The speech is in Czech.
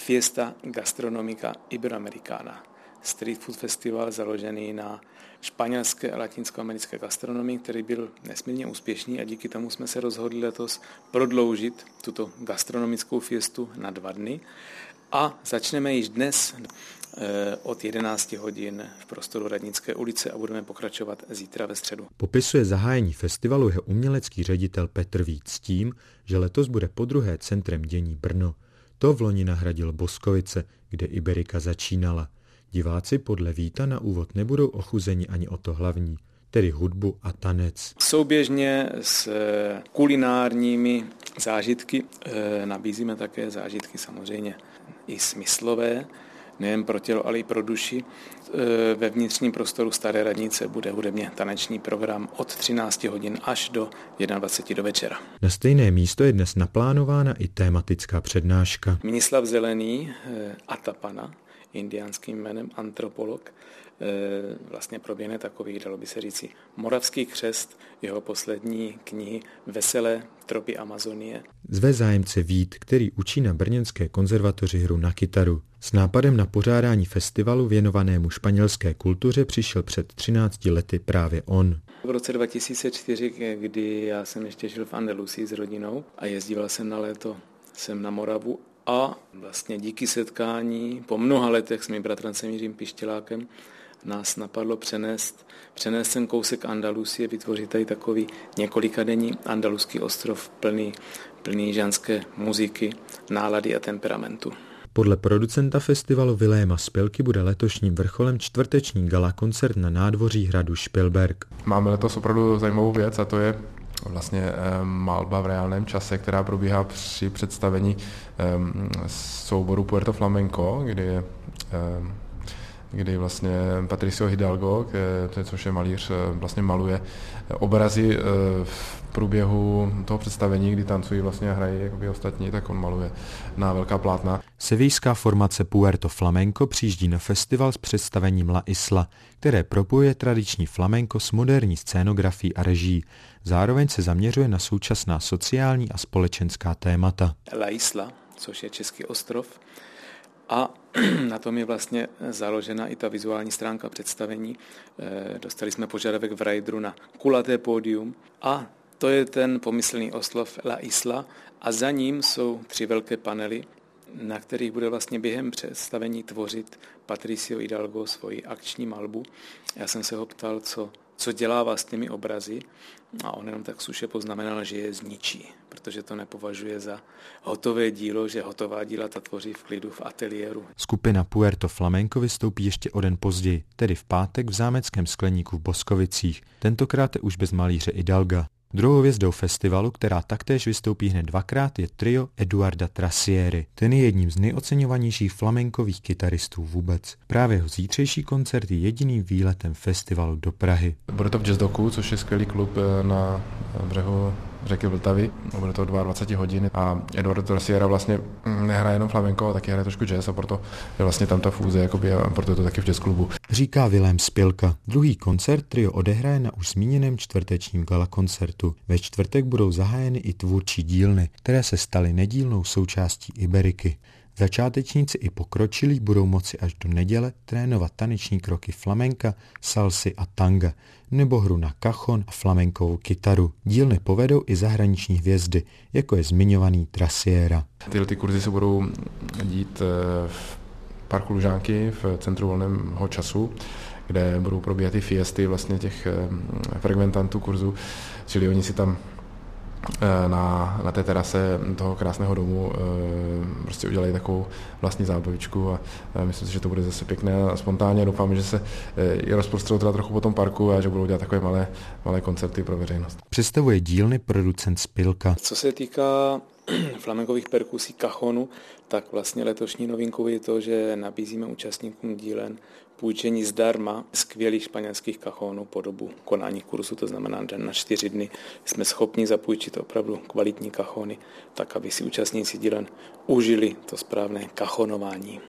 Fiesta Gastronómica Iberoamericana. Street food festival založený na španělské a latinskoamerické gastronomii, který byl nesmírně úspěšný a díky tomu jsme se rozhodli letos prodloužit tuto gastronomickou fiestu na 2 dny a začneme již dnes od 11 hodin v prostoru Radnické ulice a budeme pokračovat zítra ve středu. Popisuje zahájení festivalu jeho umělecký ředitel Petr Vít s tím, že letos bude podruhé centrem dění Brno. To vloni nahradilo Boskovice, kde Iberika začínala. Diváci podle Víta na úvod nebudou ochuzeni ani o to hlavní, tedy hudbu a tanec. Souběžně s kulinárními zážitky nabízíme také zážitky samozřejmě i smyslové, nejen pro tělo, ale i pro duši. Ve vnitřním prostoru Staré radnice bude hudebně taneční program od 13 hodin až do 21 do večera. Na stejné místo je dnes naplánována i tematická přednáška. Mnislav Zelený, Atapana, indiánským jménem antropolog, vlastně proběhne takový, dalo by se říci, Moravský křest, jeho poslední knihy Veselé tropy Amazonie. Zve zájemce Vít, který učí na brněnské konzervatoři hru na kytaru. S nápadem na pořádání festivalu věnovanému španělské kultuře přišel před 13 lety právě on. V roce 2004, kdy já jsem ještě žil v Andalusii s rodinou a jezdíval jsem na léto sem na Moravu a vlastně díky setkání po mnoha letech s mým bratrancem Jiřím Pištělákem nás napadlo přenést sem kousek Andalusie, vytvořit tady takový několikadenní andaluský ostrov plný ženské muziky, nálady a temperamentu. Podle producenta festivalu Viléma Spilky bude letošním vrcholem čtvrteční gala koncert na nádvoří hradu Špilberk. Máme letos opravdu zajímavou věc a to je vlastně malba v reálném čase, která probíhá při představení souboru Puerto Flamenco, kdy vlastně Patricio Hidalgo, což je malíř, vlastně maluje obrazy v průběhu toho představení, kdy tancují vlastně a hrají jakoby ostatní, tak on maluje na velká plátna. Sevijská formace Puerto Flamenco přijíždí na festival s představením La Isla, které propojuje tradiční flamenco s moderní scénografií a režií. Zároveň se zaměřuje na současná sociální a společenská témata. La Isla, což je český ostrov, a na tom je vlastně založena i ta vizuální stránka představení. Dostali jsme požadavek v Raidru na kulaté pódium a to je ten pomyslný oslov La Isla a za ním jsou 3 velké panely, na kterých bude vlastně během představení tvořit Patricio Hidalgo svoji akční malbu. Já jsem se ho ptal, co dělá s těmi obrazy a on jenom tak suše poznamenal, že je zničí, protože to nepovažuje za hotové dílo, že hotová díla ta tvoří v klidu v ateliéru. Skupina Puerto Flamenco vystoupí ještě o den později, tedy v pátek v Zámeckém skleníku v Boskovicích, tentokrát už bez malíře Hidalga. Druhou hvězdou festivalu, která taktéž vystoupí hned 2krát, je trio Eduarda Trasieri. Ten je jedním z nejoceňovanějších flamenkových kytaristů vůbec. Právě jeho zítřejší koncert je jediným výletem festivalu do Prahy. Bude to v Jazz Doku, což je skvělý klub na břehu řeky Vltavy. Bude to 22 hodin a Eduardo Trasiera vlastně nehraje jenom flamenco, ale taky hraje trošku jazz a proto je vlastně tam ta fúze jakoby, a proto je to taky v jazz klubu. Říká Vilém Spilka. Druhý koncert trio odehraje na už zmíněném čtvrtečním gala koncertu. Ve čtvrtek budou zahájeny i tvůrčí dílny, které se staly nedílnou součástí Iberiky. Začátečníci i pokročilí budou moci až do neděle trénovat taneční kroky flamenka, salsy a tanga, nebo hru na cajon a flamenkovou kytaru. Dílny povedou i zahraniční hvězdy, jako je zmiňovaný Trasiera. Tyhle kurzy se budou dít v parku Lužánky v centru volného času, kde budou probíhat i fiesty vlastně těch frekventantů kurzu, čili oni si tam na té terase toho krásného domu prostě udělají takovou vlastní zábavičku a myslím si, že to bude zase pěkné a spontánně. Doufám, že se i rozprostrou teda trochu po tom parku a že budou dělat takové malé koncerty pro veřejnost. Představuje dílny producent Spilka. Co se týká flamenkových perkusí cajonu, tak vlastně letošní novinkou je to, že nabízíme účastníkům dílen půjčení zdarma skvělých španělských cajonů po dobu konání kurzu, to znamená na 4 dny jsme schopni zapůjčit opravdu kvalitní cajony, tak aby si účastníci dílen užili to správné cajonování.